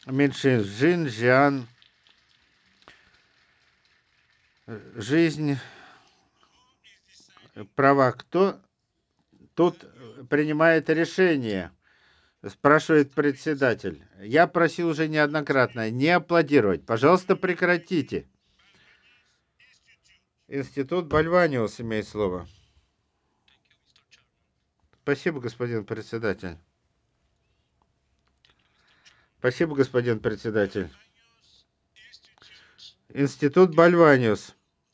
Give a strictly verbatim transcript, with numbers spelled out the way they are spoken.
меньшинств, Жин, жизнь, права. Кто тут принимает решение? Спрашивает председатель. Я просил уже неоднократно не аплодировать. Пожалуйста, прекратите. Институт Бальваниус имеет слово. Спасибо, господин председатель. Спасибо, господин председатель. Институт Бальваниус.